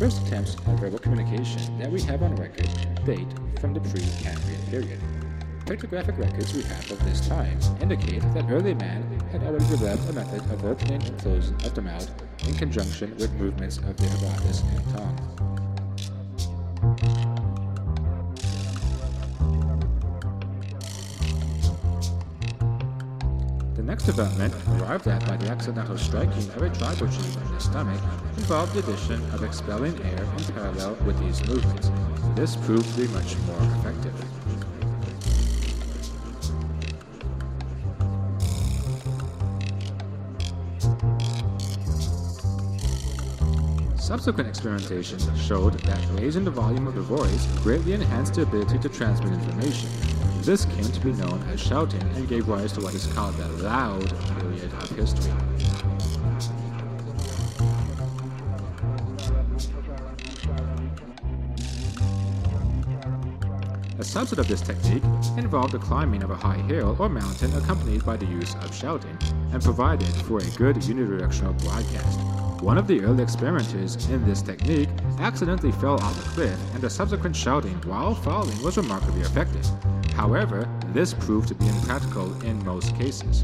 first attempts at verbal communication that we have on record date from the pre-Cambrian period. Pictographic records we have of this time indicate that early man had already developed a method of opening and closing of the mouth in conjunction with movements of the glottis and tongue. The next development, arrived at by the accidental striking of a tribal chief in the stomach, involved the addition of expelling air in parallel with these movements. This proved to be much more effective. Subsequent experimentation showed that raising the volume of the voice greatly enhanced the ability to transmit information. This came to be known as shouting and gave rise to what is called the loud period of history. A subset of this technique involved the climbing of a high hill or mountain accompanied by the use of shouting, and provided for a good unidirectional broadcast. One of the early experimenters in this technique accidentally fell off a cliff, and the subsequent shouting while falling was remarkably effective. However, this proved to be impractical in most cases.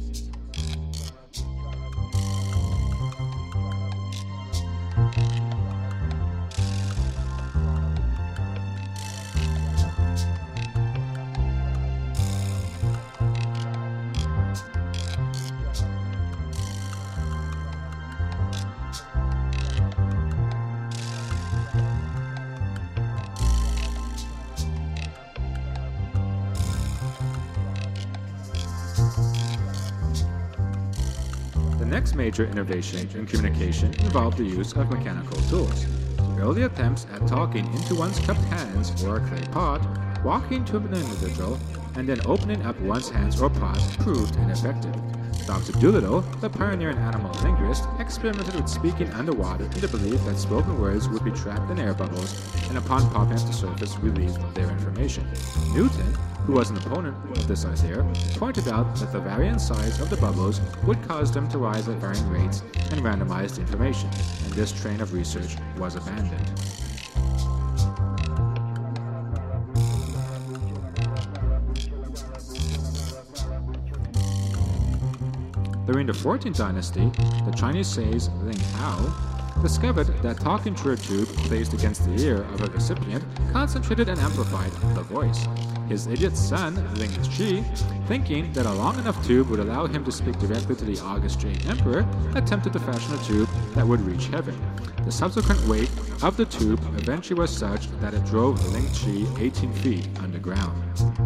The next major innovation in communication involved the use of mechanical tools. Early attempts at talking into one's cupped hands or a clay pot, walking to an individual, and then opening up one's hands or pots proved ineffective. Dr. Doolittle, the pioneer and animal linguist, experimented with speaking underwater in the belief that spoken words would be trapped in air bubbles and upon popping at the surface relieve their information. Newton, who was an opponent of this idea, pointed out that the varying size of the bubbles would cause them to rise at varying rates and randomized information, and this train of research was abandoned. During the 14th dynasty, the Chinese sage Ling Hao discovered that talking through a tube placed against the ear of a recipient concentrated and amplified the voice. His idiot son, Ling Chi, thinking that a long enough tube would allow him to speak directly to the August Jade Emperor, attempted to fashion a tube that would reach heaven. The subsequent weight of the tube eventually was such that it drove Ling Chi 18 feet underground.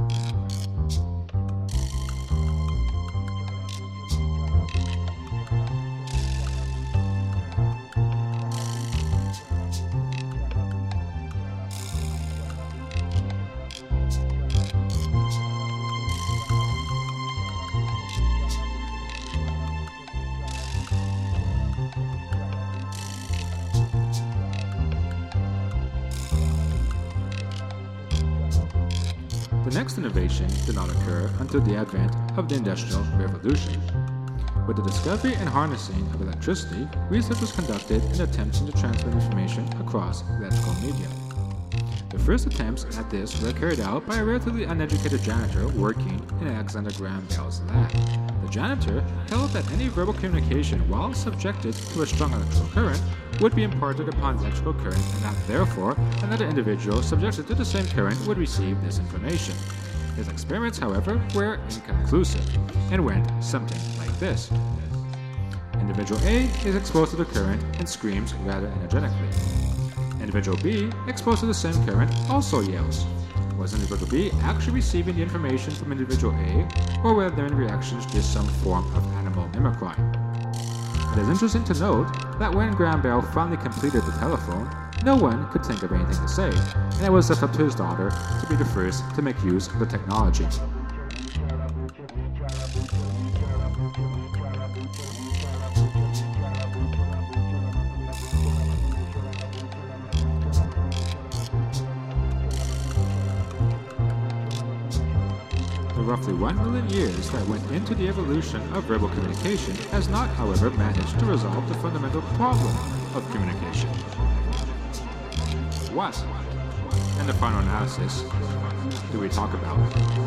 The next innovation did not occur until the advent of the Industrial Revolution. With the discovery and harnessing of electricity, research was conducted in attempting to transmit information across electrical media. The first attempts at this were carried out by a relatively uneducated janitor working in Alexander Graham Bell's lab. The janitor held that any verbal communication, while subjected to a strong electrical current, would be imparted upon the electrical current, and that therefore another individual subjected to the same current would receive this information. His experiments, however, were inconclusive and went something like this. Individual A is exposed to the current and screams rather energetically. Individual B, exposed to the same current, also yells. Was individual B actually receiving the information from individual A, or were their reactions just some form of animal mimicry? It is interesting to note that when Graham Bell finally completed the telephone, no one could think of anything to say, and it was left up to his daughter to be the first to make use of the technology. The roughly 1 million years that went into the evolution of verbal communication has not, however, managed to resolve the fundamental problem of communication. what? In the final analysis, do we talk about?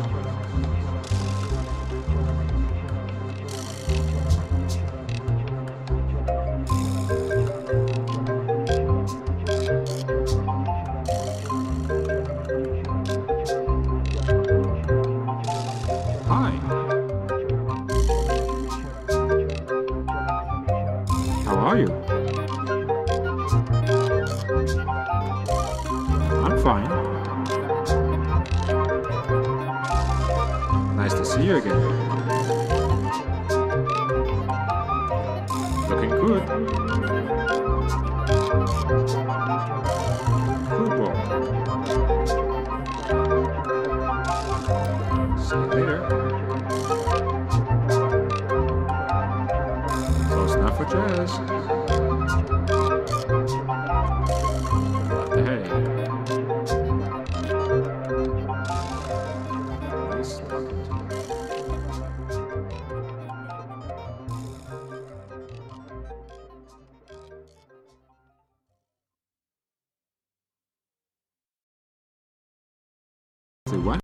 Hi. How are you? I'm fine. Nice to see you again. Looking good. Football. See you later. Close enough for jazz. Love the hay. Nice talking to you. So one